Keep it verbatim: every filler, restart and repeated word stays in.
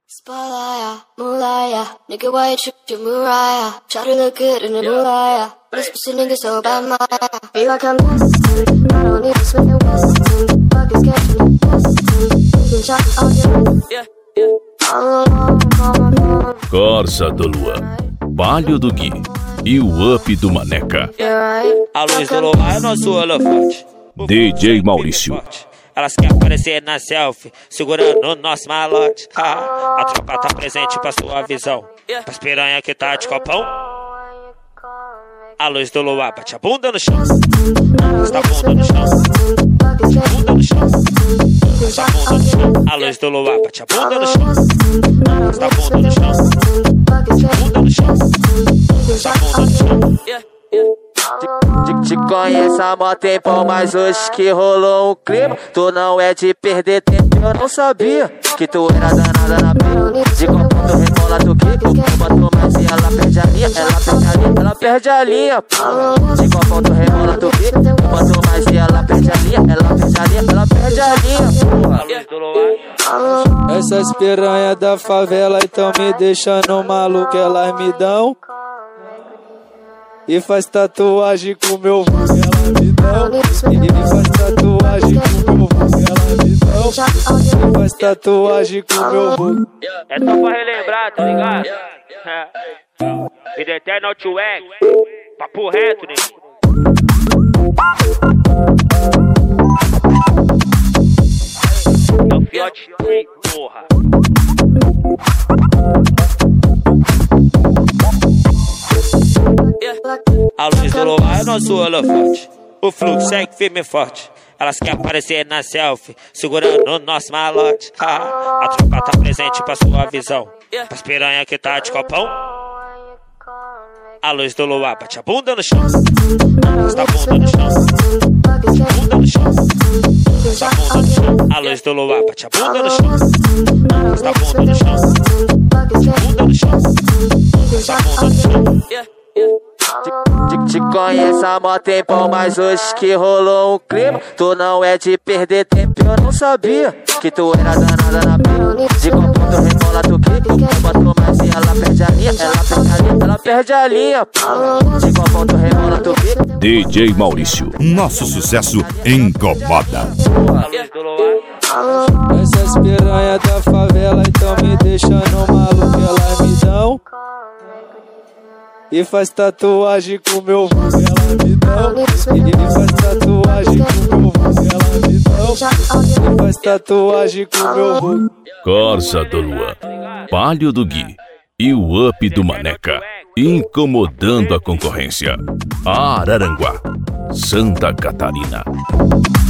Spalaya, Mulaya, nigga, why you trip to Mariah? Try to look good in the Mulaya, but this pussy nigga so bad, Maya. Feel like I'm destined, I don't need to swing and western. Fuck is catching me destined, taking shots all day. Yeah, yeah. All alone, all alone. Corsa do Luan, Palio do Gui e o Up do Maneca. A luz do luar é nosso elefante. D J Maurício. Elas querem aparecer na selfie, segurando o nosso malote. Ah, a tropa tá presente pra sua visão. Pras piranha que tá de copão. A luz do luar bate a bunda no chão. Bate a bunda no chão. Bate a bunda no chão. Bate a bunda no chão. A luz do luar bate a bunda no chão. Bate a bunda no chão. Bate a bunda no chão. Bate a bunda no chão. Te, te conheço há mó tempão, mas hoje que rolou um clima. Tu não é de perder tempo, eu não sabia que tu era danada na pena. De como tu rebola do que tu botou mais e ela perde a linha. Ela perde a linha, ela perde a linha. De como tu rebola do que tu botou mais e ela perde a linha. Ela perde a linha, ela perde a linha. Essas piranha da favela então me deixando maluco, elas me dão e faz tatuagem com meu vulgo, ela me dão. E faz tatuagem com meu vulgo, ela me dão. E faz tatuagem com meu vulgo. É só pra relembrar, tá ligado? Vida eterna, Outweg, papo reto, né? É o fiote três, porra. A luz do luar é nosso elefante. O fluxo segue firme e forte. Elas querem aparecer na selfie, segurando o nosso malote. Ah, a tropa tá presente pra sua visão. Pras piranha que tá de copão. A luz do luar bate a bunda no chão. Bate a bunda no chão. Bate a bunda no chão. Bate a bunda no chão. A luz do luar bate a bunda no chão. Bate a bunda no chão. Bate a bunda no chão. Bate a bunda no chão. Te, te, te conheço há mó tempão, mas hoje que rolou um clima. Tu não é de perder tempo, eu não sabia que tu era danada na pena. De como tu rebola do que tu botou mais e ela perde a linha. Ela perde a linha, ela perde a linha. De como tu rebola do que D J Maurício. Nosso sucesso incomoda. Essas piranha da favela então me deixando maluco, elas me dão e faz tatuagem com meu vulgo, ela me dão. E faz tatuagem com meu vulgo, ela me dão. E faz tatuagem com meu vulgo. Corsa do Luan, Palio do Gui e o Up do Maneca, incomodando a concorrência. Araranguá, Santa Catarina.